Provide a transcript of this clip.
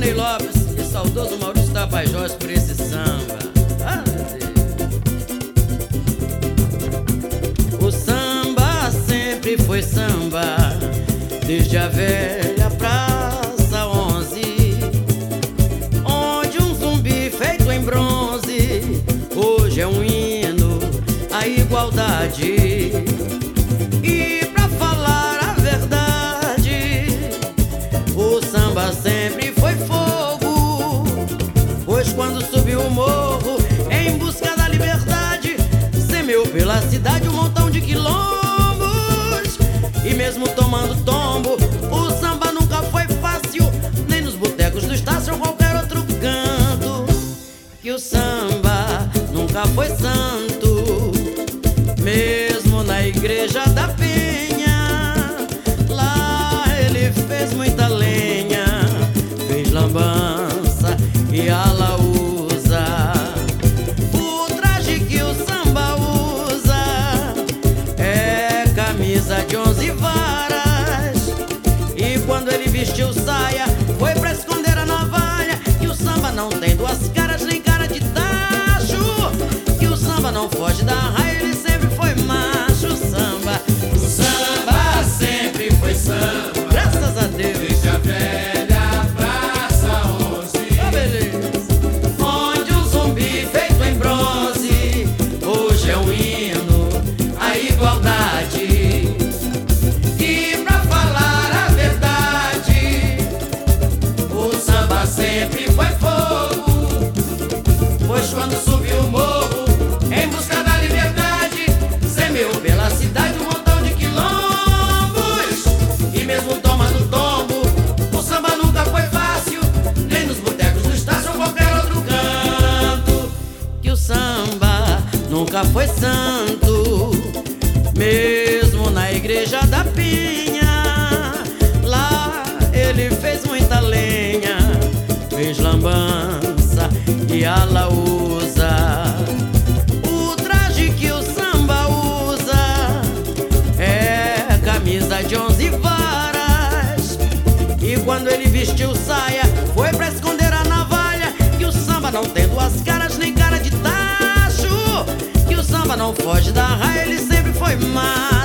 Vanderlei Lopes e saudoso Maurício Tapajós por esse samba. Ah, o samba sempre foi samba, desde a velha Praça 11, onde um zumbi feito em bronze hoje é um hino à igualdade. E pra falar a verdade, o samba sempre foi fogo, pois quando subiu o morro em busca da liberdade, semeou pela cidade um montão de quilombos. E mesmo tomando tombo, o samba nunca foi fácil, nem nos botecos do Estácio ou qualquer outro canto. Que o samba nunca foi santo, mesmo na igreja da Penha, lá ele fez muita lenha, fez lambança e alaúza. O traje que o samba usa é camisa de 11 varas, e quando ele vestiu saia foi pra esconder a navalha. Que o samba não tem duas caras nem cara de tacho, que o samba não foge da raia, ele sempre foi macho. O samba sempre foi samba, graças a Deus, desde a velha Praça 11, ah, beleza. Onde um zumbi feito em bronze hoje é um hino à igualdade. e pra falar a verdade, o samba sempre foi fogo, Pois quando subiu o morro em busca da liberdade, semeou pela cidade um montão de quilombos. e mesmo tomando tombo, O samba nunca foi fácil, nem nos botecos do Estácio ou qualquer outro canto. Que o samba nunca foi santo, mesmo na igreja da Penha, lá ele fez muita lenha, fez lambança e alaúza. O traje que o samba usa é camisa de 11 varas, e quando ele vestiu saia foi pra esconder a navalha. Que o samba não tem duas caras nem cara de tacho, que o samba não foge da raia, ele sempre foi macho.